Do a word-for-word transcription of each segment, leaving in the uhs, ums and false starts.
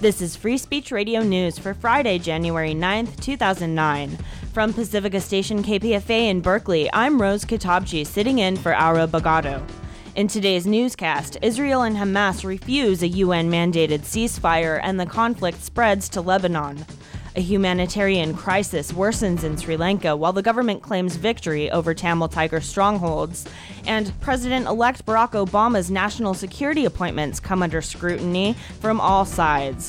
This is Free Speech Radio News for Friday, January ninth, two thousand nine. From Pacifica Station K P F A in Berkeley, I'm Rose Katabji, sitting in for Aura Bagato. In today's newscast, Israel and Hamas refuse a U N-mandated ceasefire and the conflict spreads to Lebanon. A humanitarian crisis worsens in Sri Lanka while the government claims victory over Tamil Tiger strongholds. And President-elect Barack Obama's national security appointments come under scrutiny from all sides.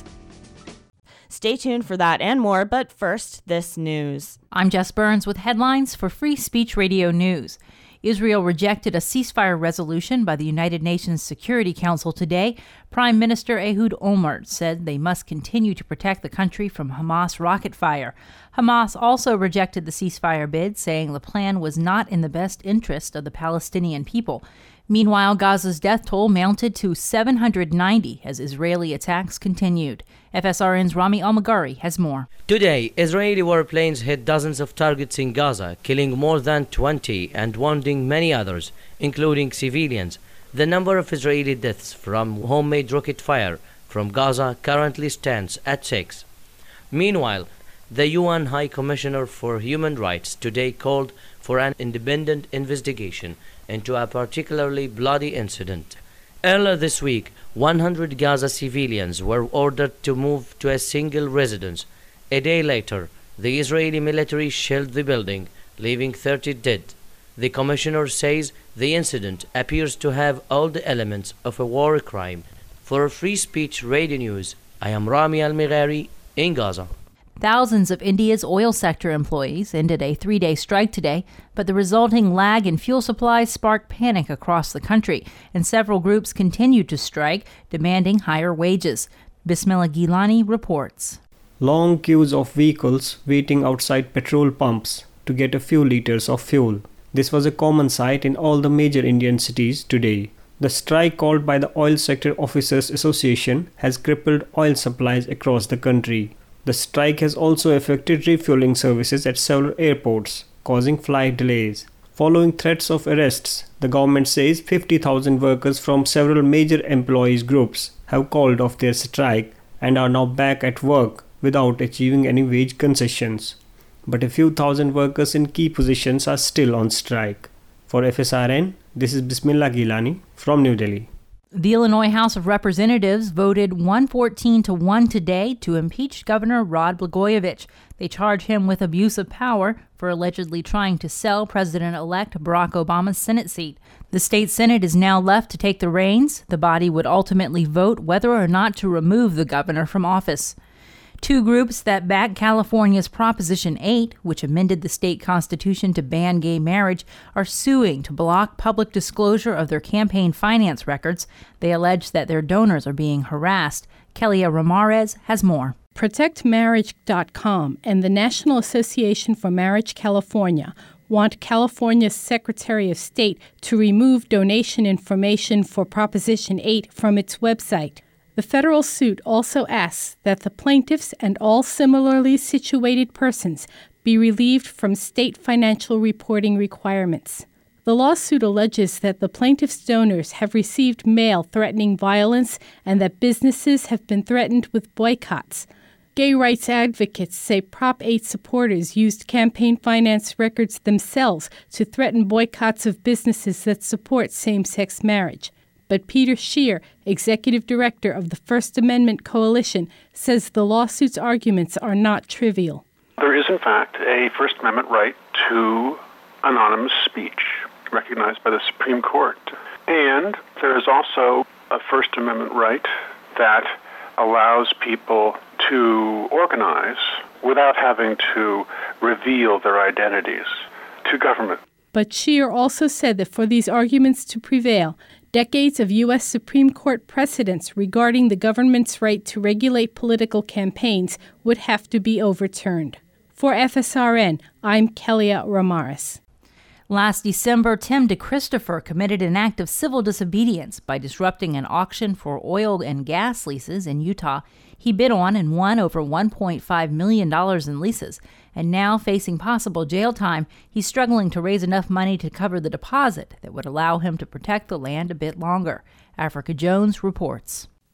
Stay tuned for that and more, but first, this news. I'm Jess Burns with headlines for Free Speech Radio News. Israel rejected a ceasefire resolution by the United Nations Security Council today. Prime Minister Ehud Olmert said they must continue to protect the country from Hamas rocket fire. Hamas also rejected the ceasefire bid, saying the plan was not in the best interest of the Palestinian people. Meanwhile, Gaza's death toll mounted to seven hundred ninety as Israeli attacks continued. F S R N's Rami Almagari has more. Today, Israeli warplanes hit dozens of targets in Gaza, killing more than twenty and wounding many others, including civilians. The number of Israeli deaths from homemade rocket fire from Gaza currently stands at six. Meanwhile, the U N High Commissioner for Human Rights today called for an independent investigation into a particularly bloody incident. Earlier this week, one hundred Gaza civilians were ordered to move to a single residence. A day later, the Israeli military shelled the building, leaving thirty dead. The commissioner says the incident appears to have all the elements of a war crime. For Free Speech Radio News, I am Rami Al-Mighari in Gaza. Thousands of India's oil sector employees ended a three-day strike today, but the resulting lag in fuel supplies sparked panic across the country, and several groups continued to strike, demanding higher wages. Bismillah Gilani reports. Long queues of vehicles waiting outside petrol pumps to get a few liters of fuel. This was a common sight in all the major Indian cities today. The strike called by the Oil Sector Officers Association has crippled oil supplies across the country. The strike has also affected refueling services at several airports, causing flight delays. Following threats of arrests, the government says fifty thousand workers from several major employees groups have called off their strike and are now back at work without achieving any wage concessions. But a few thousand workers in key positions are still on strike. For F S R N, this is Bismillah Gilani from New Delhi. The Illinois House of Representatives voted one fourteen to one today to impeach Governor Rod Blagojevich. They charge him with abuse of power for allegedly trying to sell President-elect Barack Obama's Senate seat. The state Senate is now left to take the reins. The body would ultimately vote whether or not to remove the governor from office. Two groups that back California's Proposition eight, which amended the state constitution to ban gay marriage, are suing to block public disclosure of their campaign finance records. They allege that their donors are being harassed. Kelia Ramirez has more. Protect Marriage dot com and the National Association for Marriage California want California's Secretary of State to remove donation information for Proposition eight from its website. The federal suit also asks that the plaintiffs and all similarly situated persons be relieved from state financial reporting requirements. The lawsuit alleges that the plaintiffs' donors have received mail threatening violence and that businesses have been threatened with boycotts. Gay rights advocates say Prop eight supporters used campaign finance records themselves to threaten boycotts of businesses that support same-sex marriage. But Peter Scheer, executive director of the First Amendment Coalition, says the lawsuit's arguments are not trivial. There is, in fact, a First Amendment right to anonymous speech recognized by the Supreme Court. And there is also a First Amendment right that allows people to organize without having to reveal their identities to government. But Scheer also said that for these arguments to prevail, decades of U S Supreme Court precedents regarding the government's right to regulate political campaigns would have to be overturned. For F S R N, I'm Kelia Ramirez. Last December, Tim DeChristopher committed an act of civil disobedience by disrupting an auction for oil and gas leases in Utah. He bid on and won over one point five million dollars in leases, and now facing possible jail time, he's struggling to raise enough money to cover the deposit that would allow him to protect the land a bit longer. Africa Jones reports.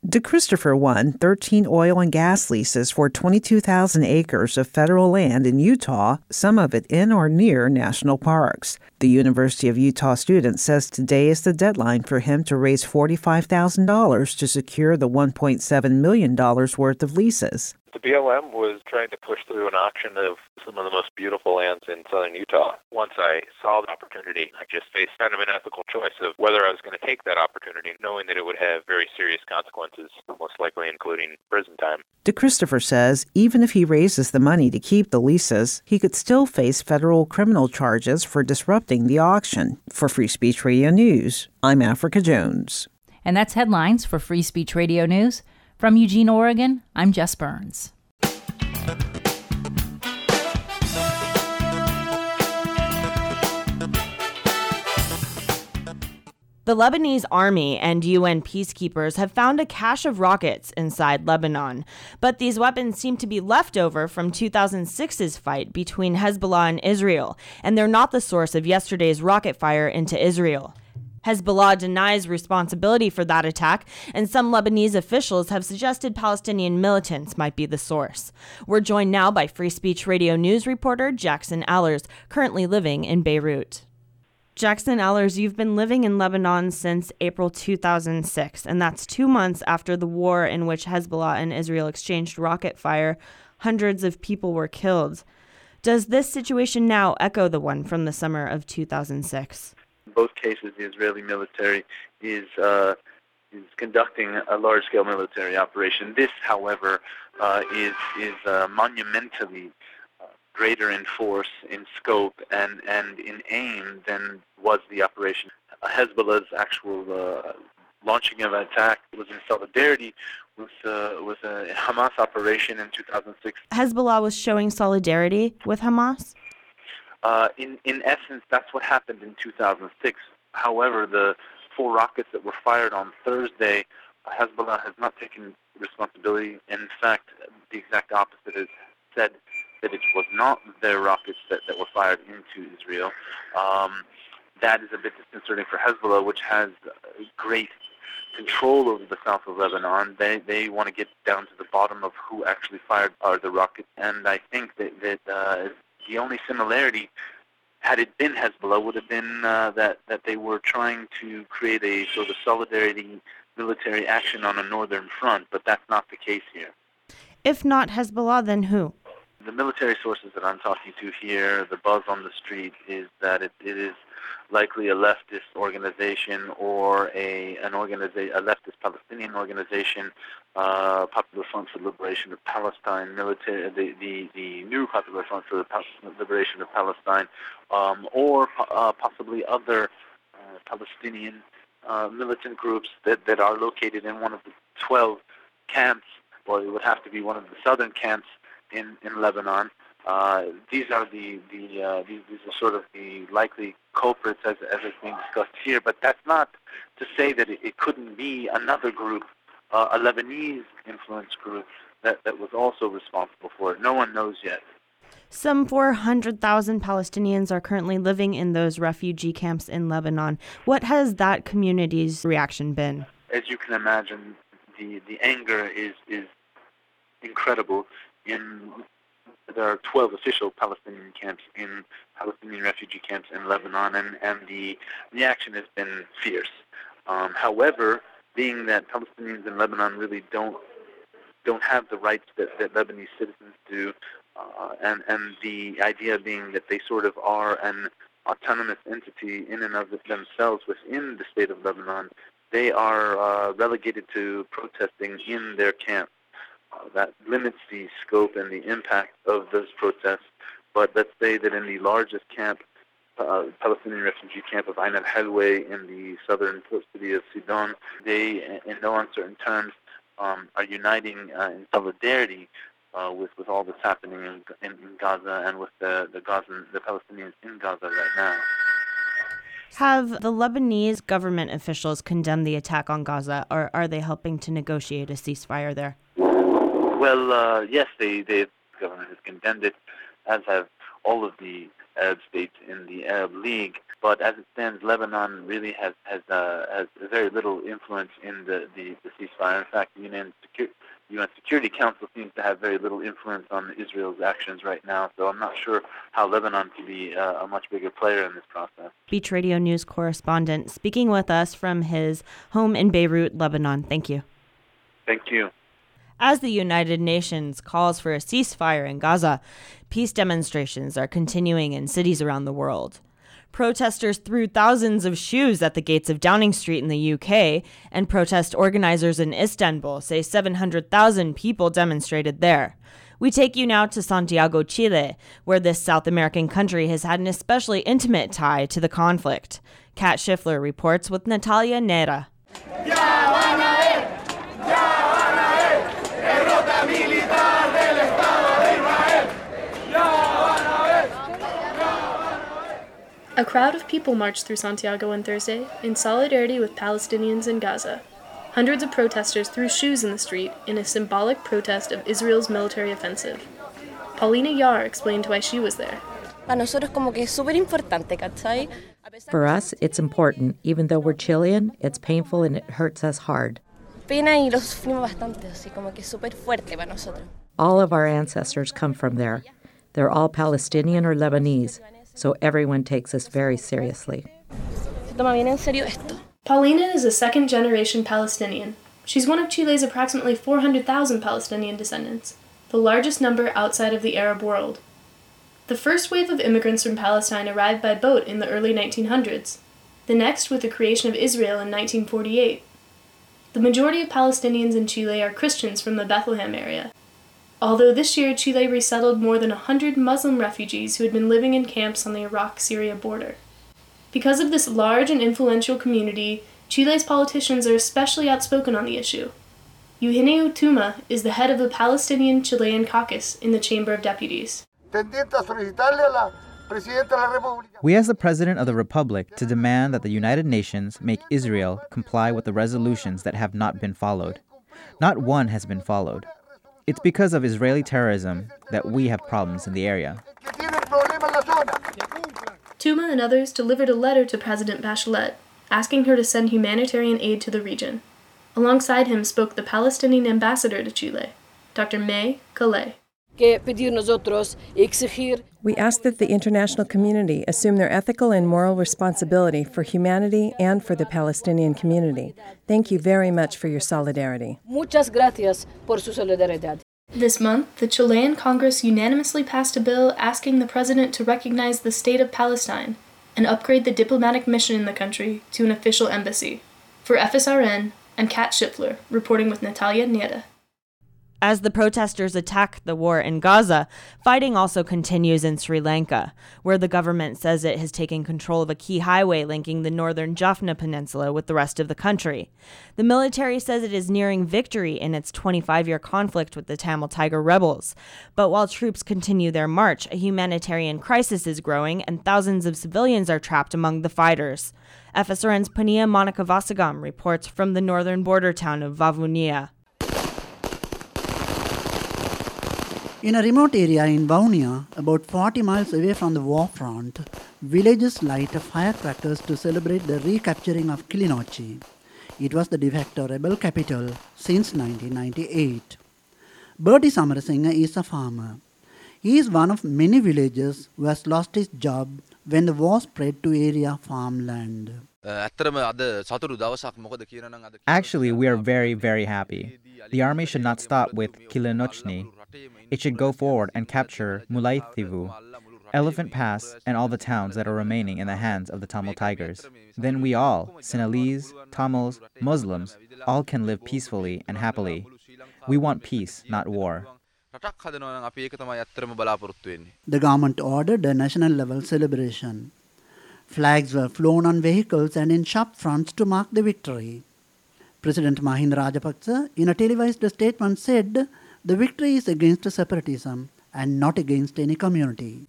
DeChristopher won thirteen oil and gas leases for twenty-two thousand acres of federal land in Utah, some of it in or near national parks. The University of Utah student says today is the deadline for him to raise forty-five thousand dollars to secure the one point seven million dollars worth of leases. The B L M was trying to push through an auction of some of the most beautiful lands in southern Utah. Once I saw the opportunity, I just faced kind of an ethical choice of whether I was going to take that opportunity, knowing that it would have very serious consequences, most likely including prison time. DeChristopher says even if he raises the money to keep the leases, he could still face federal criminal charges for disrupting the auction. For Free Speech Radio News, I'm Africa Jones. And that's headlines for Free Speech Radio News. From Eugene, Oregon, I'm Jess Burns. The Lebanese army and U N peacekeepers have found a cache of rockets inside Lebanon, but these weapons seem to be leftover from two thousand six's fight between Hezbollah and Israel, and they're not the source of yesterday's rocket fire into Israel. Hezbollah denies responsibility for that attack, and some Lebanese officials have suggested Palestinian militants might be the source. We're joined now by Free Speech Radio News reporter Jackson Allers, currently living in Beirut. Jackson Allers, you've been living in Lebanon since April two thousand six, and that's two months after the war in which Hezbollah and Israel exchanged rocket fire. Hundreds of people were killed. Does this situation now echo the one from the summer of two thousand six? In both cases, the Israeli military is uh, is conducting a large-scale military operation. This, however, uh, is is uh, monumentally greater in force, in scope, and, and in aim than was the operation. Uh, Hezbollah's actual uh, launching of an attack was in solidarity with, uh, with a Hamas operation in two thousand six. Hezbollah was showing solidarity with Hamas? Uh, in, in essence, that's what happened in two thousand six. However, the four rockets that were fired on Thursday, Hezbollah has not taken responsibility. In fact, the exact opposite is said that it was not their rockets that, that were fired into Israel. Um, that is a bit disconcerting for Hezbollah, which has great control over the south of Lebanon. They they want to get down to the bottom of who actually fired are the rockets. And I think that, that uh, the only similarity, had it been Hezbollah, would have been uh, that, that they were trying to create a sort of solidarity military action on a northern front, but that's not the case here. If not Hezbollah, then who? The military sources that I'm talking to here, the buzz on the street is that it, it is likely a leftist organization or a an organiza- a leftist Palestinian organization, uh, Popular Front for the Liberation of Palestine, military, the, the, the new Popular Front for the Pal- Liberation of Palestine, um, or uh, possibly other uh, Palestinian uh, militant groups that, that are located in one of the twelve camps, or it would have to be one of the southern camps in, in Lebanon. Uh, these are the, the uh, these, these are sort of the likely culprits as, as it's being discussed here, but that's not to say that it, it couldn't be another group, uh, a Lebanese influence group that, that was also responsible for it. No one knows yet. Some four hundred thousand Palestinians are currently living in those refugee camps in Lebanon. What has that community's reaction been? As you can imagine, the, the anger is, is incredible. In there are twelve official Palestinian camps in Palestinian refugee camps in Lebanon, and, and the reaction has been fierce. Um, however, being that Palestinians in Lebanon really don't don't have the rights that, that Lebanese citizens do, uh, and and the idea being that they sort of are an autonomous entity in and of themselves within the state of Lebanon, they are uh, relegated to protesting in their camp. Uh, that limits the scope and the impact of those protests. But let's say that in the largest camp, uh, Palestinian refugee camp of Ain al-Halway in the southern city of Sidon, they, in no uncertain terms, um, are uniting uh, in solidarity uh, with, with all that's happening in, in, in Gaza and with the, the, Gazan, the Palestinians in Gaza right now. Have the Lebanese government officials condemned the attack on Gaza, or are they helping to negotiate a ceasefire there? Well, uh, yes, they, they, the government has condemned it, as have all of the Arab states in the Arab League. But as it stands, Lebanon really has has, uh, has very little influence in the, the, the ceasefire. In fact, the U N, Secu- U N Security Council seems to have very little influence on Israel's actions right now. So I'm not sure how Lebanon can be uh, a much bigger player in this process. Beach Radio News correspondent speaking with us from his home in Beirut, Lebanon. Thank you. Thank you. As the United Nations calls for a ceasefire in Gaza, peace demonstrations are continuing in cities around the world. Protesters threw thousands of shoes at the gates of Downing Street in the U K, and protest organizers in Istanbul say seven hundred thousand people demonstrated there. We take you now to Santiago, Chile, where this South American country has had an especially intimate tie to the conflict. Kat Schiffler reports with Natalia Nera. A crowd of people marched through Santiago on Thursday in solidarity with Palestinians in Gaza. Hundreds of protesters threw shoes in the street in a symbolic protest of Israel's military offensive. Paulina Yar explained why she was there. For us, it's important. Even though we're Chilean, it's painful and it hurts us hard. All of our ancestors come from there. They're all Palestinian or Lebanese, so everyone takes us very seriously. Paulina is a second-generation Palestinian. She's one of Chile's approximately four hundred thousand Palestinian descendants, the largest number outside of the Arab world. The first wave of immigrants from Palestine arrived by boat in the early nineteen hundreds, the next with the creation of Israel in nineteen forty-eight. The majority of Palestinians in Chile are Christians from the Bethlehem area, although this year Chile resettled more than one hundred Muslim refugees who had been living in camps on the Iraq-Syria border. Because of this large and influential community, Chile's politicians are especially outspoken on the issue. Eugenio Tuma is the head of the Palestinian-Chilean caucus in the Chamber of Deputies. We ask the President of the Republic to demand that the United Nations make Israel comply with the resolutions that have not been followed. Not one has been followed. It's because of Israeli terrorism that we have problems in the area. Tuma and others delivered a letter to President Bachelet, asking her to send humanitarian aid to the region. Alongside him spoke the Palestinian ambassador to Chile, Doctor May Calais. We ask that the international community assume their ethical and moral responsibility for humanity and for the Palestinian community. Thank you very much for your solidarity. Muchas gracias por su solidaridad. This month, the Chilean Congress unanimously passed a bill asking the president to recognize the state of Palestine and upgrade the diplomatic mission in the country to an official embassy. For F S R N, I'm Kat Schiffler, reporting with Natalia Nera. As the protesters attack the war in Gaza, fighting also continues in Sri Lanka, where the government says it has taken control of a key highway linking the northern Jaffna Peninsula with the rest of the country. The military says it is nearing victory in its twenty-five-year conflict with the Tamil Tiger rebels. But while troops continue their march, a humanitarian crisis is growing and thousands of civilians are trapped among the fighters. F S R N's Pania Monica Vasagam reports from the northern border town of Vavuniya. In a remote area in Vavuniya, about forty miles away from the war front, villagers light firecrackers to celebrate the recapturing of Kilinochchi. It was the de facto rebel capital since nineteen ninety-eight. Bertie Samarasinghe is a farmer. He is one of many villagers who has lost his job when the war spread to area farmland. Actually, we are very, very happy. The army should not stop with Kilinochchi. It should go forward and capture Mullaitivu, Elephant Pass, and all the towns that are remaining in the hands of the Tamil Tigers. Then we all, Sinhalese, Tamils, Muslims, all can live peacefully and happily. We want peace, not war. The government ordered a national-level celebration. Flags were flown on vehicles and in shop fronts to mark the victory. President Mahinda Rajapaksa, in a televised statement, said the victory is against separatism and not against any community.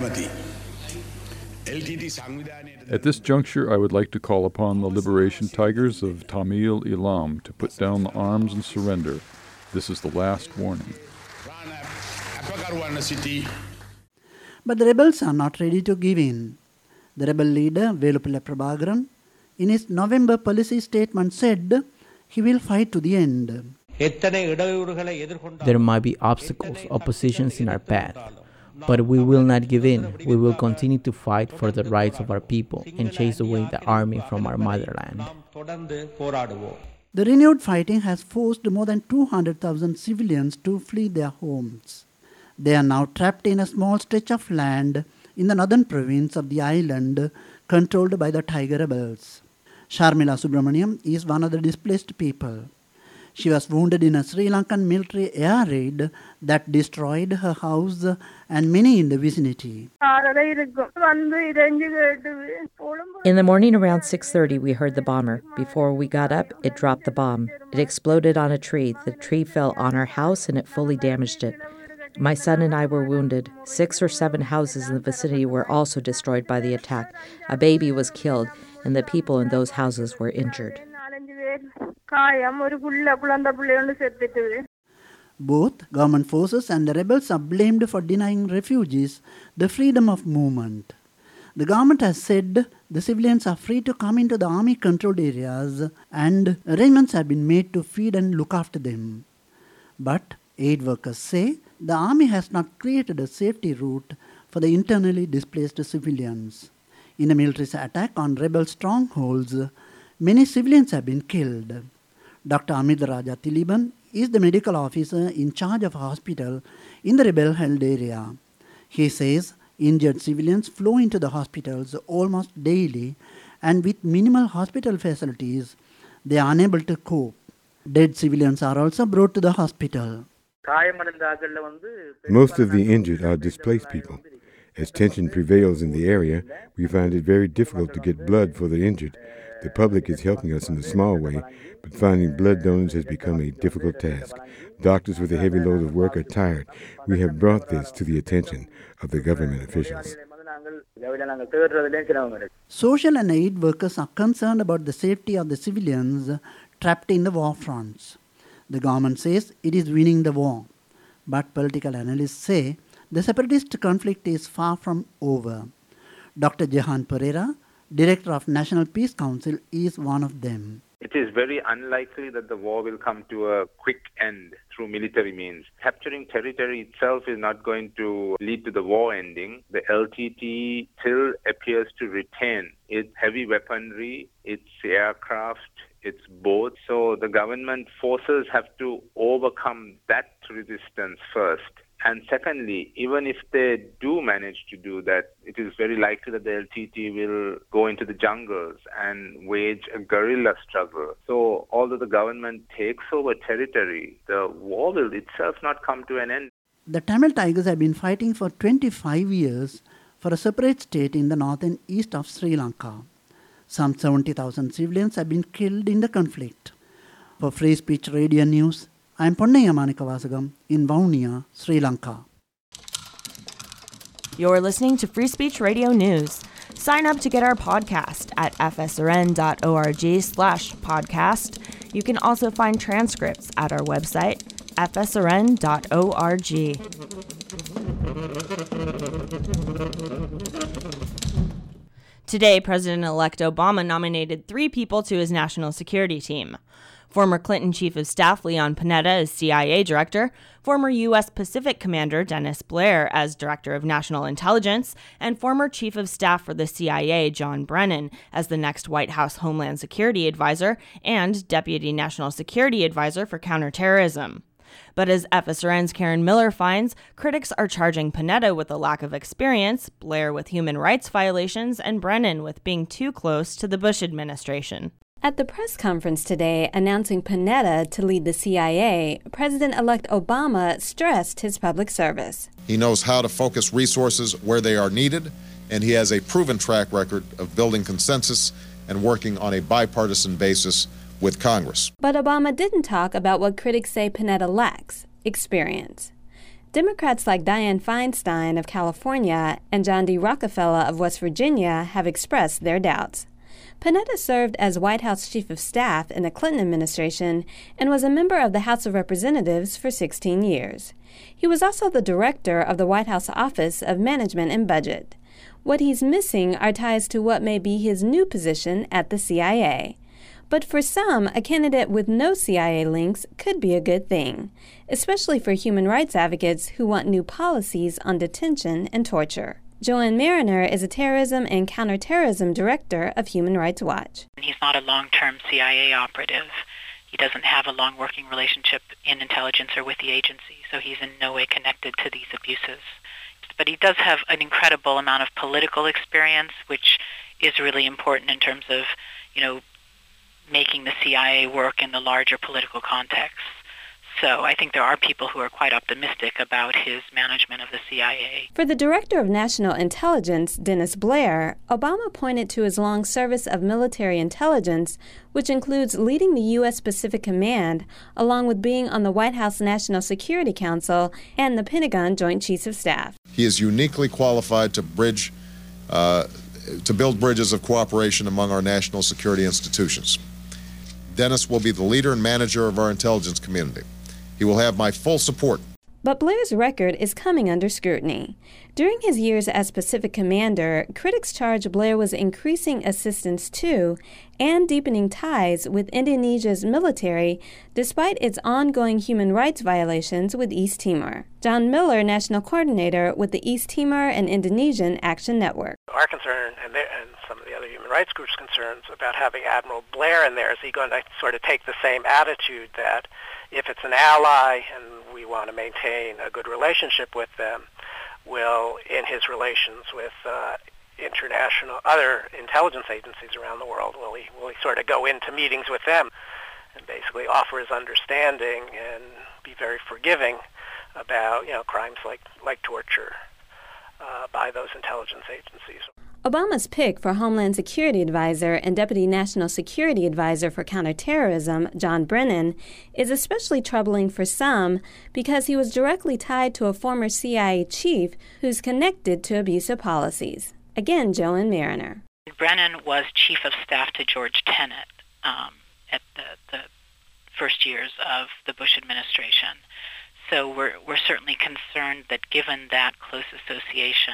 At this juncture, I would like to call upon the Liberation Tigers of Tamil Eelam to put down the arms and surrender. This is the last warning. But the rebels are not ready to give in. The rebel leader, Velupilla Prabhakaran, in his November policy statement said he will fight to the end. There might be obstacles, oppositions in our path, but we will not give in. We will continue to fight for the rights of our people and chase away the army from our motherland. The renewed fighting has forced more than two hundred thousand civilians to flee their homes. They are now trapped in a small stretch of land in the northern province of the island controlled by the Tiger rebels. Sharmila Subramaniam is one of the displaced people. She was wounded in a Sri Lankan military air raid that destroyed her house and many in the vicinity. In the morning around six thirty, we heard the bomber. Before we got up, it dropped the bomb. It exploded on a tree. The tree fell on our house and it fully damaged it. My son and I were wounded. Six or seven houses in the vicinity were also destroyed by the attack. A baby was killed, and the people in those houses were injured. Both government forces and the rebels are blamed for denying refugees the freedom of movement. The government has said the civilians are free to come into the army-controlled areas and arrangements have been made to feed and look after them. But aid workers say the army has not created a safety route for the internally displaced civilians. In a military attack on rebel strongholds, many civilians have been killed. Doctor Amid Raja Tiliban is the medical officer in charge of a hospital in the rebel-held area. He says injured civilians flow into the hospitals almost daily, and with minimal hospital facilities, they are unable to cope. Dead civilians are also brought to the hospital. Most of the injured are displaced people. As tension prevails in the area, we find it very difficult to get blood for the injured. The public is helping us in a small way, but finding blood donors has become a difficult task. Doctors with a heavy load of work are tired. We have brought this to the attention of the government officials. Social and aid workers are concerned about the safety of the civilians trapped in the war fronts. The government says it is winning the war, but political analysts say the separatist conflict is far from over. Doctor Jehan Pereira, Director of National Peace Council, is one of them. It is very unlikely that the war will come to a quick end through military means. Capturing territory itself is not going to lead to the war ending. The L T T still appears to retain its heavy weaponry, its aircraft, its boats. So the government forces have to overcome that resistance first. And secondly, even if they do manage to do that, it is very likely that the L T T will go into the jungles and wage a guerrilla struggle. So although the government takes over territory, the war will itself not come to an end. The Tamil Tigers have been fighting for twenty-five years for a separate state in the north and east of Sri Lanka. Some seventy thousand civilians have been killed in the conflict. For Free Speech Radio News, I am Ponnaya Manikavasagam in Vaunia, Sri Lanka. You're listening to Free Speech Radio News. Sign up to get our podcast at f s r n dot org slash podcast. You can also find transcripts at our website, f s r n dot org. Today, President-elect Obama nominated three people to his national security team. Former Clinton Chief of Staff Leon Panetta as C I A Director, former U S Pacific Commander Dennis Blair as Director of National Intelligence, and former Chief of Staff for the C I A John Brennan as the next White House Homeland Security Advisor and Deputy National Security Advisor for Counterterrorism. But as F S R N's Karen Miller finds, critics are charging Panetta with a lack of experience, Blair with human rights violations, and Brennan with being too close to the Bush administration. At the press conference today announcing Panetta to lead the C I A, President-elect Obama stressed his public service. He knows how to focus resources where they are needed, and he has a proven track record of building consensus and working on a bipartisan basis with Congress. But Obama didn't talk about what critics say Panetta lacks: experience. Democrats like Dianne Feinstein of California and John D. Rockefeller of West Virginia have expressed their doubts. Panetta served as White House Chief of Staff in the Clinton administration and was a member of the House of Representatives for sixteen years. He was also the director of the White House Office of Management and Budget. What he's missing are ties to what may be his new position at the C I A. But for some, a candidate with no C I A links could be a good thing, especially for human rights advocates who want new policies on detention and torture. Joanne Mariner is a terrorism and counterterrorism director of Human Rights Watch. He's not a long-term C I A operative. He doesn't have a long working relationship in intelligence or with the agency, so he's in no way connected to these abuses. But he does have an incredible amount of political experience, which is really important in terms of, you know, making the C I A work in the larger political context. So I think there are people who are quite optimistic about his management of the C I A. For the Director of National Intelligence, Dennis Blair, Obama pointed to his long service of military intelligence, which includes leading the U S Pacific Command, along with being on the White House National Security Council and the Pentagon Joint Chiefs of Staff. He is uniquely qualified to bridge, uh, to build bridges of cooperation among our national security institutions. Dennis will be the leader and manager of our intelligence community. He will have my full support. But Blair's record is coming under scrutiny. During his years as Pacific Commander, critics charge Blair was increasing assistance to and deepening ties with Indonesia's military despite its ongoing human rights violations with East Timor. John Miller, National Coordinator with the East Timor and Indonesian Action Network. Our concern, and, and some of the other human rights groups' concerns about having Admiral Blair in there, is he going to sort of take the same attitude that if it's an ally and we want to maintain a good relationship with them, will, in his relations with uh, international, other intelligence agencies around the world, will he, will he sort of go into meetings with them and basically offer his understanding and be very forgiving about, you know, crimes like, like torture uh, by those intelligence agencies. Obama's pick for Homeland Security Advisor and Deputy National Security Advisor for Counterterrorism, John Brennan, is especially troubling for some because he was directly tied to a former C I A chief who's connected to abusive policies. Again, Joanne Mariner. Brennan was Chief of Staff to George Tenet um, at the, the first years of the Bush administration. So we're, we're certainly concerned that given that close association,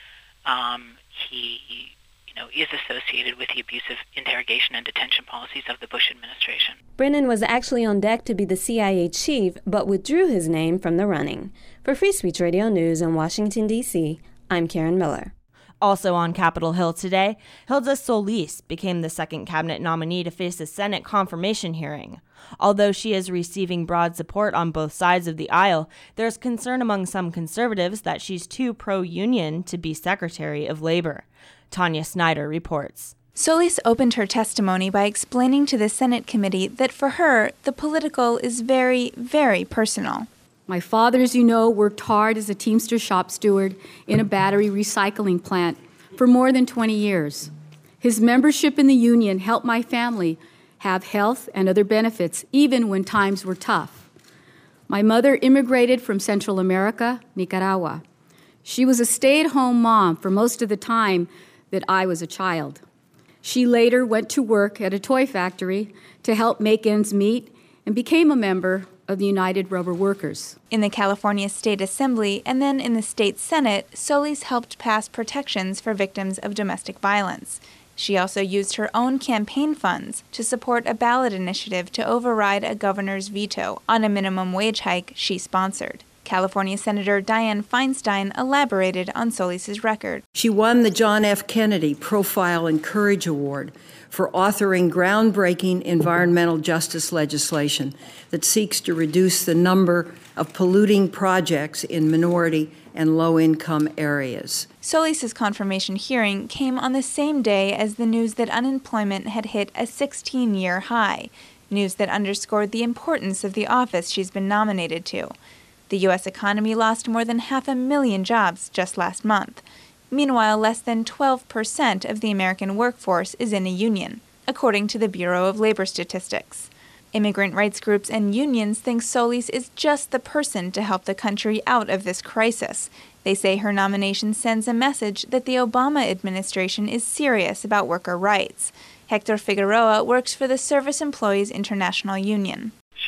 um, he, you know, is associated with the abusive interrogation and detention policies of the Bush administration. Brennan was actually on deck to be the C I A chief, but withdrew his name from the running. For Free Speech Radio News in Washington, D C, I'm Karen Miller. Also on Capitol Hill today, Hilda Solis became the second cabinet nominee to face a Senate confirmation hearing. Although she is receiving broad support on both sides of the aisle, there's concern among some conservatives that she's too pro-union to be Secretary of Labor. Tanya Snyder reports. Solis opened her testimony by explaining to the Senate committee that for her, the political is very, very personal. My father, as you know, worked hard as a Teamster shop steward in a battery recycling plant for more than twenty years. His membership in the union helped my family have health and other benefits, even when times were tough. My mother immigrated from Central America, Nicaragua. She was a stay-at-home mom for most of the time that I was a child. She later went to work at a toy factory to help make ends meet and became a member of the United Rubber Workers. In the California State Assembly and then in the state Senate, Solis helped pass protections for victims of domestic violence. She also used her own campaign funds to support a ballot initiative to override a governor's veto on a minimum wage hike she sponsored. California Senator Dianne Feinstein elaborated on Solis's record. She won the John F. Kennedy Profile and Courage Award for authoring groundbreaking environmental justice legislation that seeks to reduce the number of polluting projects in minority and low-income areas. Solis's confirmation hearing came on the same day as the news that unemployment had hit a sixteen-year high, news that underscored the importance of the office she's been nominated to. The U S economy lost more than half a million jobs just last month. Meanwhile, less than twelve percent of the American workforce is in a union, according to the Bureau of Labor Statistics. Immigrant rights groups and unions think Solis is just the person to help the country out of this crisis. They say her nomination sends a message that the Obama administration is serious about worker rights. Hector Figueroa works for the Service Employees International Union.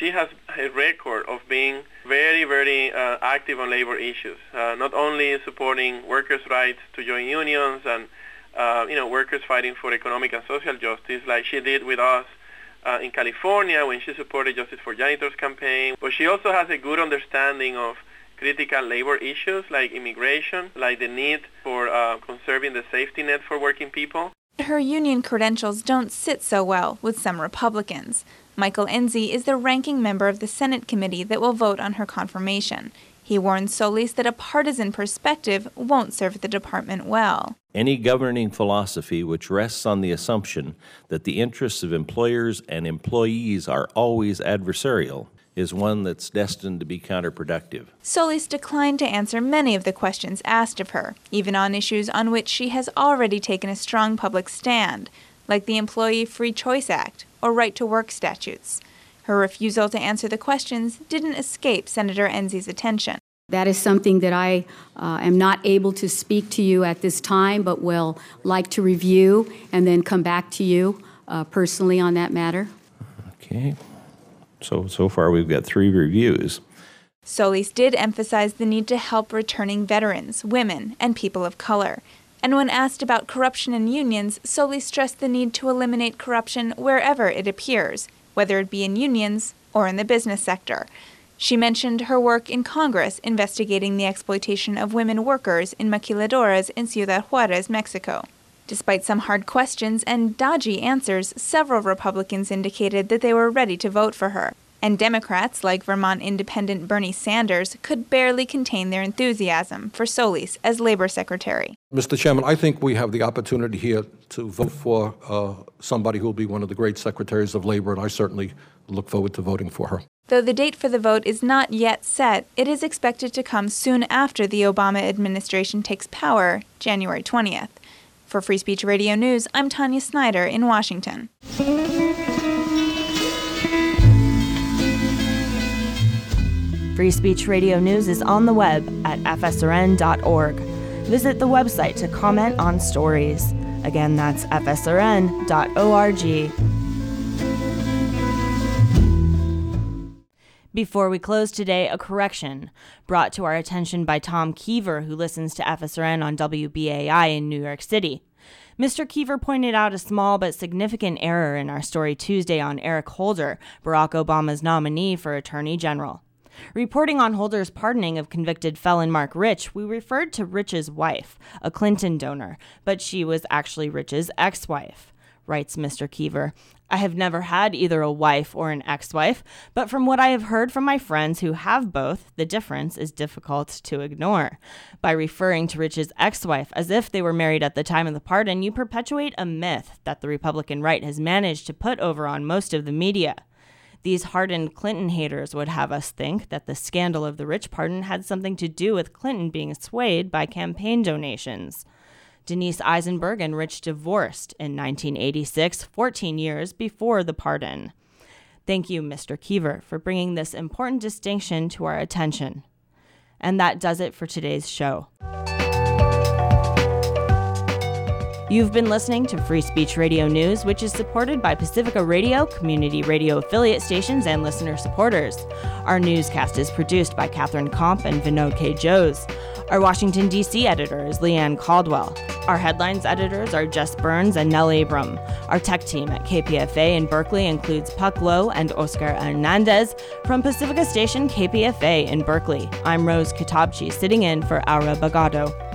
she has a record of being very, very uh, active on labor issues, uh, not only supporting workers' rights to join unions and uh, you know, workers fighting for economic and social justice like she did with us uh, in California when she supported Justice for Janitors campaign, but she also has a good understanding of critical labor issues like immigration, like the need for uh, conserving the safety net for working people. Her union credentials don't sit so well with some Republicans. Michael Enzi is the ranking member of the Senate committee that will vote on her confirmation. He warns Solis that a partisan perspective won't serve the department well. Any governing philosophy which rests on the assumption that the interests of employers and employees are always adversarial is one that's destined to be counterproductive. Solis declined to answer many of the questions asked of her, even on issues on which she has already taken a strong public stand, like the Employee Free Choice Act or right-to-work statutes. Her refusal to answer the questions didn't escape Senator Enzi's attention. That is something that I uh, am not able to speak to you at this time, but will like to review and then come back to you uh, personally on that matter. Okay. So, so far we've got three reviews. Solis did emphasize the need to help returning veterans, women, and people of color. And when asked about corruption in unions, Solis stressed the need to eliminate corruption wherever it appears, whether it be in unions or in the business sector. She mentioned her work in Congress investigating the exploitation of women workers in maquiladoras in Ciudad Juarez, Mexico. Despite some hard questions and dodgy answers, several Republicans indicated that they were ready to vote for her. And Democrats, like Vermont Independent Bernie Sanders, could barely contain their enthusiasm for Solis as Labor Secretary. Mister Chairman, I think we have the opportunity here to vote for uh, somebody who will be one of the great secretaries of labor, and I certainly look forward to voting for her. Though the date for the vote is not yet set, it is expected to come soon after the Obama administration takes power, January twentieth. For Free Speech Radio News, I'm Tanya Snyder in Washington. Free Speech Radio News is on the web at f s r n dot org. Visit the website to comment on stories. Again, that's f s r n dot org. Before we close today, a correction brought to our attention by Tom Kiever, who listens to F S R N on W B A I in New York City. Mister Kiever pointed out a small but significant error in our story Tuesday on Eric Holder, Barack Obama's nominee for Attorney General. Reporting on Holder's pardoning of convicted felon Mark Rich, we referred to Rich's wife, a Clinton donor, but she was actually Rich's ex-wife, writes Mister Kiever. I have never had either a wife or an ex-wife, but from what I have heard from my friends who have both, the difference is difficult to ignore. By referring to Rich's ex-wife as if they were married at the time of the pardon, you perpetuate a myth that the Republican right has managed to put over on most of the media. These hardened Clinton haters would have us think that the scandal of the Rich pardon had something to do with Clinton being swayed by campaign donations. Denise Eisenberg and Rich divorced in nineteen eighty-six, fourteen years before the pardon. Thank you, Mister Kiever, for bringing this important distinction to our attention. And that does it for today's show. You've been listening to Free Speech Radio News, which is supported by Pacifica Radio, community radio affiliate stations, and listener supporters. Our newscast is produced by Catherine Komp and Vinod K. Jose. Our Washington, D C editor is Leanne Caldwell. Our headlines editors are Jess Burns and Nell Abram. Our tech team at K P F A in Berkeley includes Puck Lowe and Oscar Hernandez. From Pacifica Station K P F A in Berkeley, I'm Rose Katabchi, sitting in for Aura Bagado.